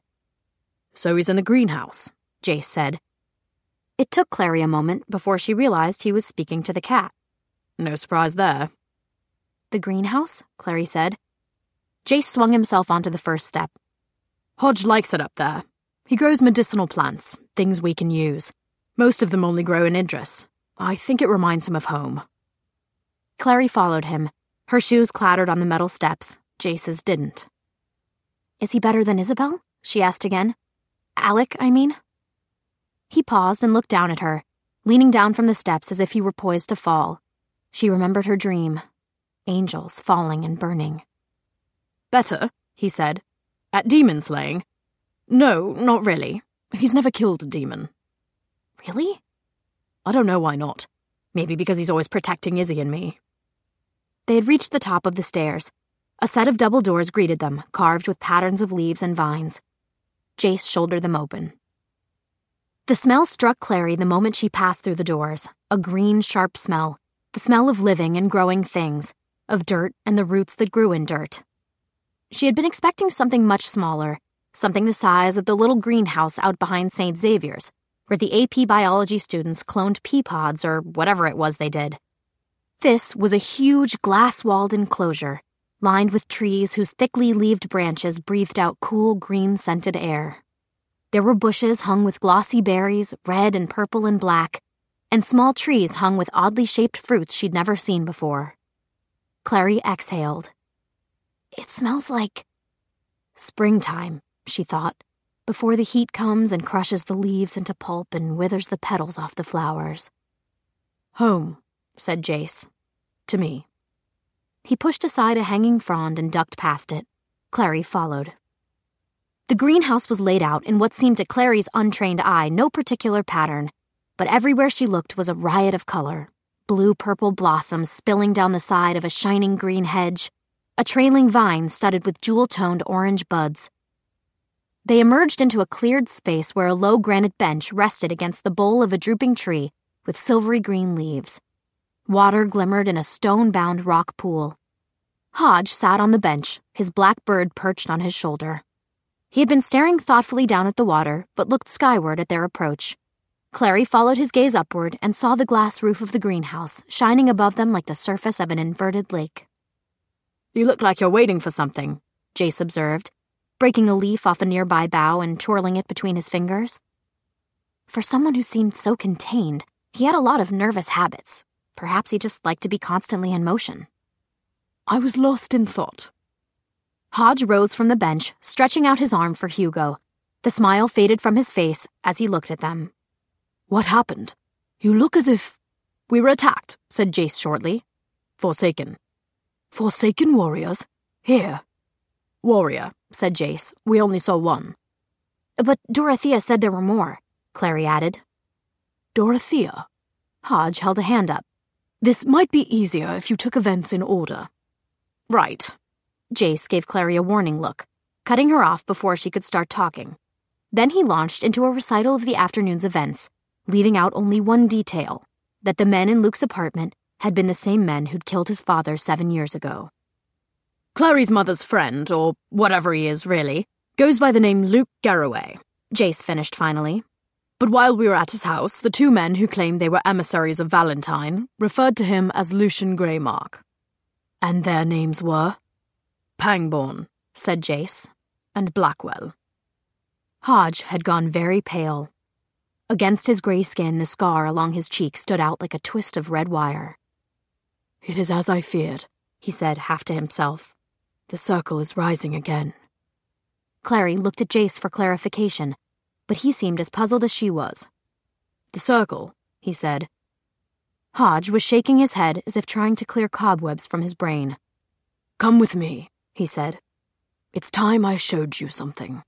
So he's in the greenhouse, Jace said. It took Clary a moment before she realized he was speaking to the cat. No surprise there. The greenhouse? Clary said. Jace swung himself onto the first step. Hodge likes it up there. He grows medicinal plants, things we can use. Most of them only grow in Idris. I think it reminds him of home. Clary followed him. Her shoes clattered on the metal steps. Jace's didn't. Is he better than Isabel? She asked again. Alec, I mean. He paused and looked down at her, leaning down from the steps as if he were poised to fall. She remembered her dream. Angels falling and burning. Better, he said. At demon slaying? No, not really. He's never killed a demon. Really? I don't know why not. Maybe because he's always protecting Izzy and me. They had reached the top of the stairs. A set of double doors greeted them, carved with patterns of leaves and vines. Jace shouldered them open. The smell struck Clary the moment she passed through the doors, a green, sharp smell. the smell of living and growing things, of dirt and the roots that grew in dirt. She had been expecting something much smaller, something the size of the little greenhouse out behind St. Xavier's, where the AP biology students cloned pea pods or whatever it was they did. This was a huge glass-walled enclosure, lined with trees whose thickly leaved branches breathed out cool green-scented air. There were bushes hung with glossy berries, red and purple and black, and small trees hung with oddly shaped fruits she'd never seen before. Clary exhaled. It smells like springtime, she thought, before the heat comes and crushes the leaves into pulp and withers the petals off the flowers. Home, said Jace. To me. He pushed aside a hanging frond and ducked past it. Clary followed. The greenhouse was laid out in what seemed to Clary's untrained eye no particular pattern, but everywhere she looked was a riot of color. Blue-purple blossoms spilling down the side of a shining green hedge, a trailing vine studded with jewel-toned orange buds. They emerged into a cleared space where a low granite bench rested against the bole of a drooping tree with silvery green leaves. Water glimmered in a stone-bound rock pool. Hodge sat on the bench, his black bird perched on his shoulder. He had been staring thoughtfully down at the water, but looked skyward at their approach. Clary followed his gaze upward and saw the glass roof of the greenhouse shining above them like the surface of an inverted lake. You look like you're waiting for something, Jace observed, breaking a leaf off a nearby bough and twirling it between his fingers. For someone who seemed so contained, he had a lot of nervous habits. Perhaps he just liked to be constantly in motion. I was lost in thought. Hodge rose from the bench, stretching out his arm for Hugo. The smile faded from his face as he looked at them. What happened? You look as if... We were attacked, said Jace shortly. Forsaken. Forsaken warriors? Here. Warrior, said Jace. We only saw one. But Dorothea said there were more, Clary added. Dorothea? Hodge held a hand up. This might be easier if you took events in order. Right. Jace gave Clary a warning look, cutting her off before she could start talking. Then he launched into a recital of the afternoon's events, leaving out only one detail, that the men in Luke's apartment had been the same men who'd killed his father 7 years ago. Clary's mother's friend, or whatever he is really, goes by the name Luke Garraway, Jace finished finally. But while we were at his house, the two men who claimed they were emissaries of Valentine referred to him as Lucian Greymark. And their names were? Pangborn, said Jace, and Blackwell. Hodge had gone very pale. Against his grey skin, the scar along his cheek stood out like a twist of red wire. It is as I feared, he said, half to himself. The circle is rising again. Clary looked at Jace for clarification, but he seemed as puzzled as she was. The circle, he said. Hodge was shaking his head as if trying to clear cobwebs from his brain. Come with me, he said. It's time I showed you something.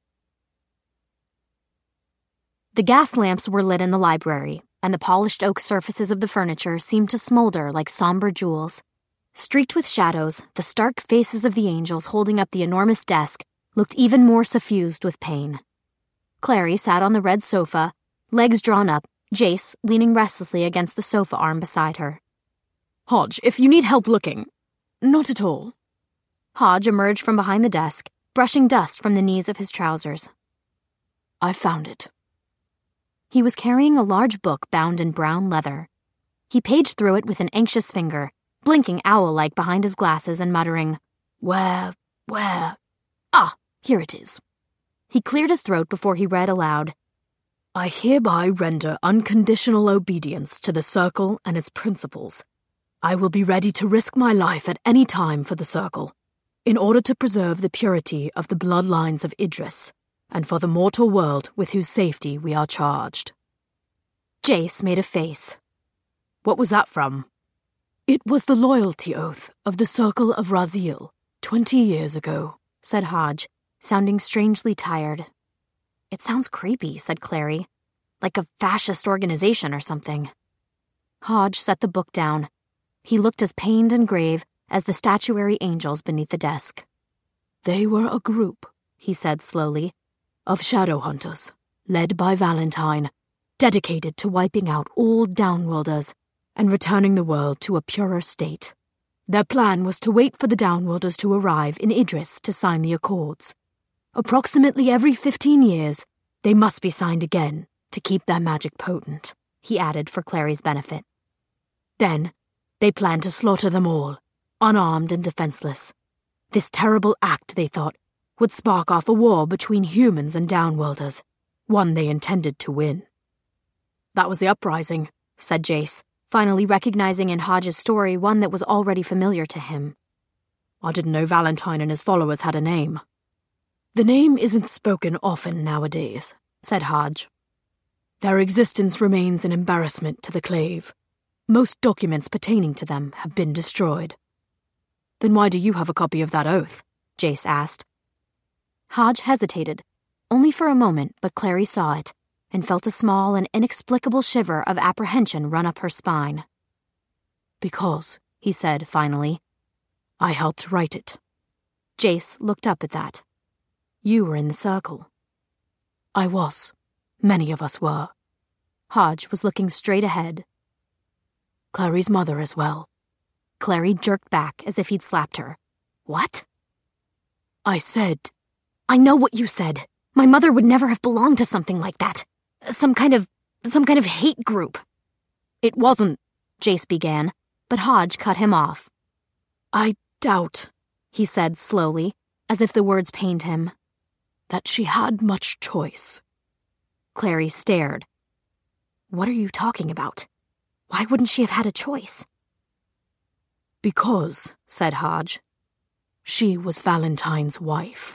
The gas lamps were lit in the library, and the polished oak surfaces of the furniture seemed to smolder like somber jewels. Streaked with shadows, the stark faces of the angels holding up the enormous desk looked even more suffused with pain. Clary sat on the red sofa, legs drawn up, Jace leaning restlessly against the sofa arm beside her. Hodge, if you need help looking... Not at all. Hodge emerged from behind the desk, brushing dust from the knees of his trousers. I found it. He was carrying a large book bound in brown leather. He paged through it with an anxious finger, blinking owl-like behind his glasses and muttering, Where? Ah, here it is. He cleared his throat before he read aloud. I hereby render unconditional obedience to the Circle and its principles. I will be ready to risk my life at any time for the Circle, in order to preserve the purity of the bloodlines of Idris, and for the mortal world with whose safety we are charged. Jace made a face. What was that from? It was the loyalty oath of the Circle of Raziel, 20 years ago, said Hodge, sounding strangely tired. It sounds creepy, said Clary, like a fascist organization or something. Hodge set the book down. He looked as pained and grave as the statuary angels beneath the desk. They were a group, he said slowly, of shadow hunters, led by Valentine, dedicated to wiping out all Downworlders, and returning the world to a purer state. Their plan was to wait for the Downworlders to arrive in Idris to sign the Accords. Approximately every 15 years, they must be signed again to keep their magic potent, he added for Clary's benefit. Then, they planned to slaughter them all, unarmed and defenseless. This terrible act, they thought, would spark off a war between humans and Downworlders, one they intended to win. That was the uprising, said Jace, finally recognizing in Hodge's story one that was already familiar to him. I didn't know Valentine and his followers had a name. The name isn't spoken often nowadays, said Hodge. Their existence remains an embarrassment to the Clave. Most documents pertaining to them have been destroyed. Then why do you have a copy of that oath? Jace asked. Hodge hesitated, only for a moment, but Clary saw it, and felt a small and inexplicable shiver of apprehension run up her spine. Because, he said finally, I helped write it. Jace looked up at that. You were in the circle. I was. Many of us were. Hodge was looking straight ahead. Clary's mother as well. Clary jerked back as if he'd slapped her. What? I said... I know what you said. My mother would never have belonged to something like that. Some kind of hate group. It wasn't, Jace began, but Hodge cut him off. I doubt, he said slowly, as if the words pained him, that she had much choice. Clary stared. What are you talking about? Why wouldn't she have had a choice? Because, said Hodge, she was Valentine's wife.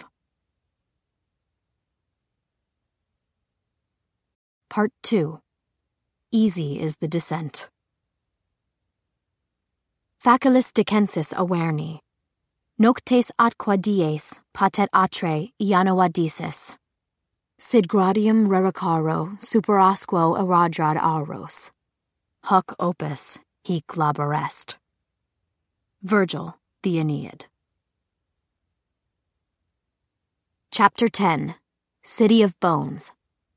Part 2. Easy is the descent. Facilis decensis averni. Noctes atqua dies patet atre ianoadisis. Sid gradium rericaro superasquo eradrad auros. Huc opus hic laborest. Virgil, the Aeneid. Chapter 10. City of Bones.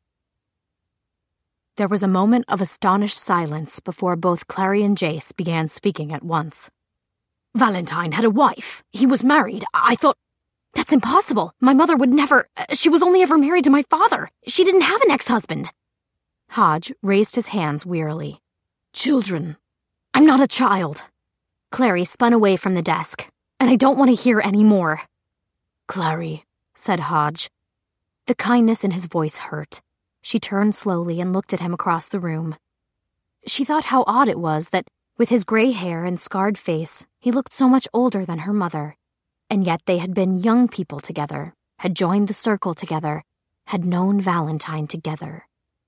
There was a moment of astonished silence before both Clary and Jace began speaking at once. Valentine had a wife. He was married. I thought... That's impossible. My mother would never... She was only ever married to my father. She didn't have an ex-husband. Hodge raised his hands wearily. Children. I'm not a child. Clary spun away from the desk. And I don't want to hear any more. Clary, said Hodge. The kindness in his voice hurt. She turned slowly and looked at him across the room. She thought how odd it was that, with his gray hair and scarred face, he looked so much older than her mother. And yet they had been young people together, had joined the circle together, had known Valentine together.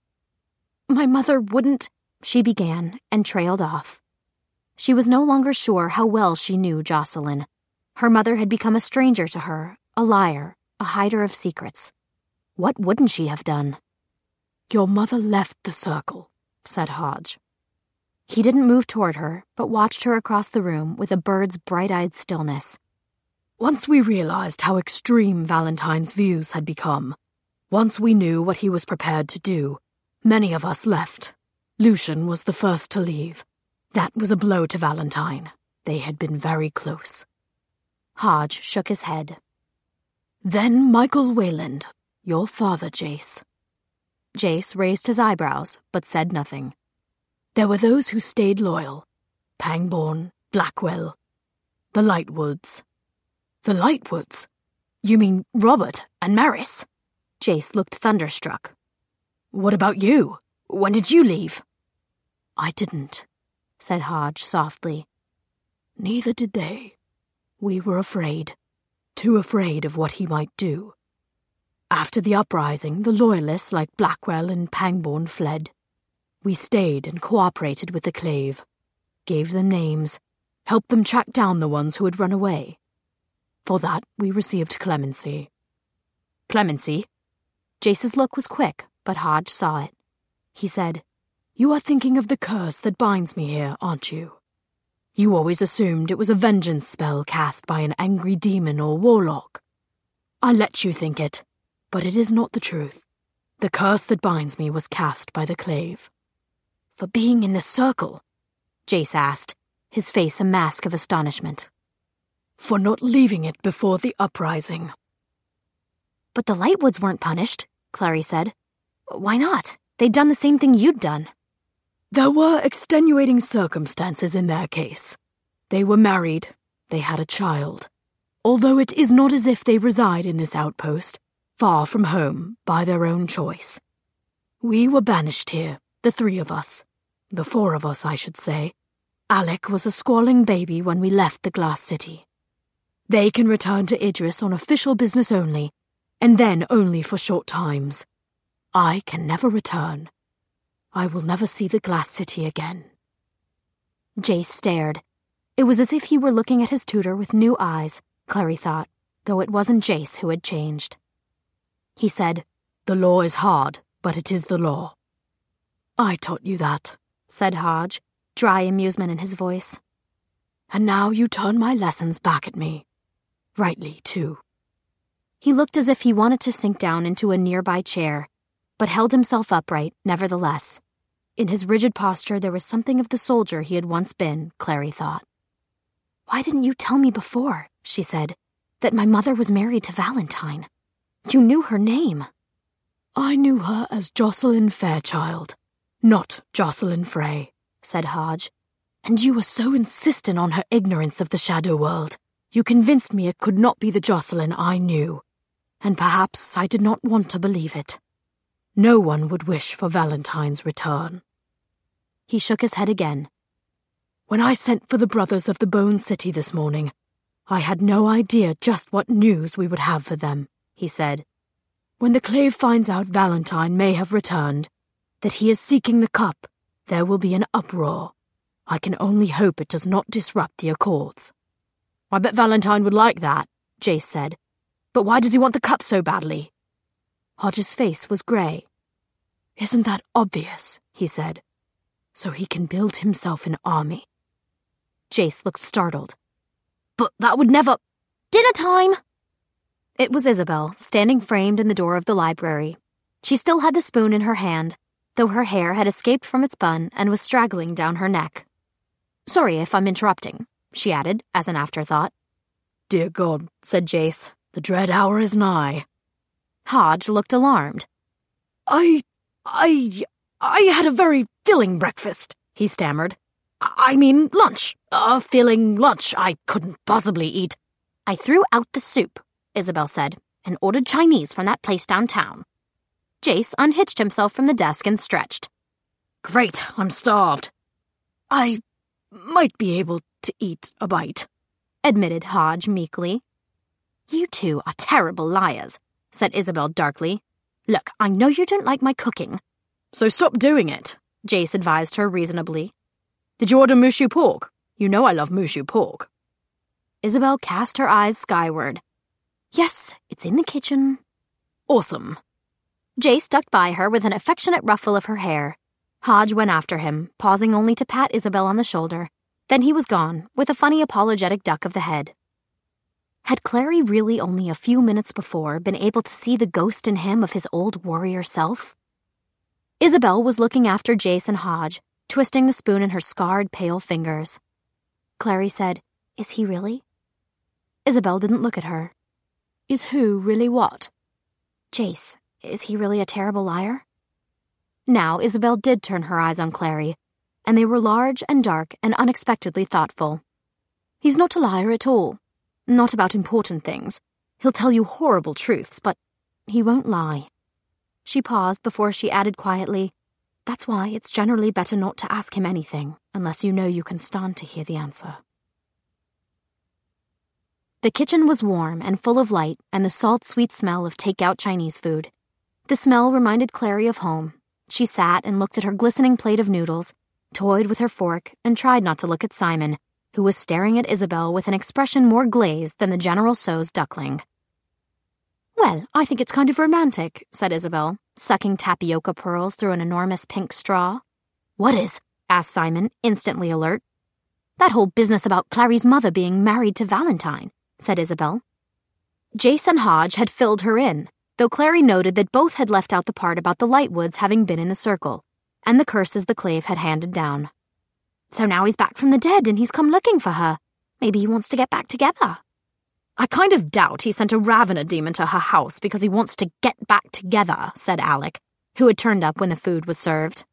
My mother wouldn't, she began, and trailed off. She was no longer sure how well she knew Jocelyn. Her mother had become a stranger to her, a liar, a hider of secrets. What wouldn't she have done? Your mother left the circle, said Hodge. He didn't move toward her, but watched her across the room with a bird's bright-eyed stillness. Once we realized how extreme Valentine's views had become, once we knew what he was prepared to do, many of us left. Lucian was the first to leave. That was a blow to Valentine. They had been very close. Hodge shook his head. Then Michael Wayland, your father, Jace. Jace raised his eyebrows, but said nothing. There were those who stayed loyal. Pangborn, Blackwell, the Lightwoods. The Lightwoods? You mean Robert and Maris? Jace looked thunderstruck. What about you? When did you leave? I didn't, said Hodge softly. Neither did they. We were afraid. Too afraid of what he might do. After the uprising, the Loyalists like Blackwell and Pangborn fled. We stayed and cooperated with the Clave, gave them names, helped them track down the ones who had run away. For that, we received clemency. Clemency? Jace's look was quick, but Hodge saw it. He said, You are thinking of the curse that binds me here, aren't you? You always assumed it was a vengeance spell cast by an angry demon or warlock. I let you think it, but it is not the truth. The curse that binds me was cast by the Clave. For being in the circle. Jace asked, his face a mask of astonishment. For not leaving it before the uprising. But the Lightwoods weren't punished, Clary said. Why not? They'd done the same thing you'd done. There were extenuating circumstances in their case. They were married. They had a child. Although it is not as if they reside in this outpost, far from home, by their own choice. We were banished here, the 3 of us. The 4 of us, I should say. Alec was a squalling baby when we left the Glass City. They can return to Idris on official business only, and then only for short times. I can never return. I will never see the Glass City again. Jace stared. It was as if he were looking at his tutor with new eyes, Clary thought, though it wasn't Jace who had changed. He said, The law is hard, but it is the law. I taught you that, said Hodge, dry amusement in his voice. And now you turn my lessons back at me. Rightly, too. He looked as if he wanted to sink down into a nearby chair, but held himself upright, nevertheless. In his rigid posture there was something of the soldier he had once been, Clary thought. Why didn't you tell me before, she said, that my mother was married to Valentine? You knew her name. I knew her as Jocelyn Fairchild, not Jocelyn Frey, said Hodge. And you were so insistent on her ignorance of the Shadow World. You convinced me it could not be the Jocelyn I knew, and perhaps I did not want to believe it. No one would wish for Valentine's return. He shook his head again. When I sent for the brothers of the Bone City this morning, I had no idea just what news we would have for them, he said. When the Clave finds out Valentine may have returned, that he is seeking the cup, there will be an uproar. I can only hope it does not disrupt the Accords. I bet Valentine would like that, Jace said. But why does he want the cup so badly? Hodge's face was grey. Isn't that obvious, he said. So he can build himself an army. Jace looked startled. But that would never... Dinner time! It was Isabel, standing framed in the door of the library. She still had the spoon in her hand, though her hair had escaped from its bun and was straggling down her neck. Sorry if I'm interrupting, she added, as an afterthought. Dear God, said Jace, the dread hour is nigh. Hodge looked alarmed. I had a very filling breakfast, he stammered. I mean lunch. A filling lunch I couldn't possibly eat. I threw out the soup, Isabel said, and ordered Chinese from that place downtown. Jace unhitched himself from the desk and stretched. Great, I'm starved. I might be able to eat a bite, admitted Hodge meekly. You two are terrible liars, said Isabel darkly. Look, I know you don't like my cooking. So stop doing it, Jace advised her reasonably. Did you order Mushu pork? You know I love Mushu pork. Isabel cast her eyes skyward. Yes, it's in the kitchen. Awesome. Jace ducked by her with an affectionate ruffle of her hair. Hodge went after him, pausing only to pat Isabel on the shoulder. Then he was gone, with a funny apologetic duck of the head. Had Clary really only a few minutes before been able to see the ghost in him of his old warrior self? Isabel was looking after Jace and Hodge, twisting the spoon in her scarred, pale fingers. Clary said, Is he really? Isabel didn't look at her. Is who really what? Jace, is he really a terrible liar? Now Isabel did turn her eyes on Clary, and they were large and dark and unexpectedly thoughtful. He's not a liar at all. Not about important things. He'll tell you horrible truths, but he won't lie. She paused before she added quietly, That's why it's generally better not to ask him anything, unless you know you can stand to hear the answer. The kitchen was warm and full of light and the salt-sweet smell of take-out Chinese food. The smell reminded Clary of home. She sat and looked at her glistening plate of noodles, toyed with her fork, and tried not to look at Simon, who was staring at Isabel with an expression more glazed than the General Tso's duckling. Well, I think it's kind of romantic, said Isabel, sucking tapioca pearls through an enormous pink straw. What is? Asked Simon, instantly alert. That whole business about Clary's mother being married to Valentine, said Isabel. Jace and Hodge had filled her in, though Clary noted that both had left out the part about the Lightwoods having been in the circle, and the curses the Clave had handed down. So now he's back from the dead and he's come looking for her. Maybe he wants to get back together. I kind of doubt he sent a Ravener demon to her house because he wants to get back together, said Alec, who had turned up when the food was served.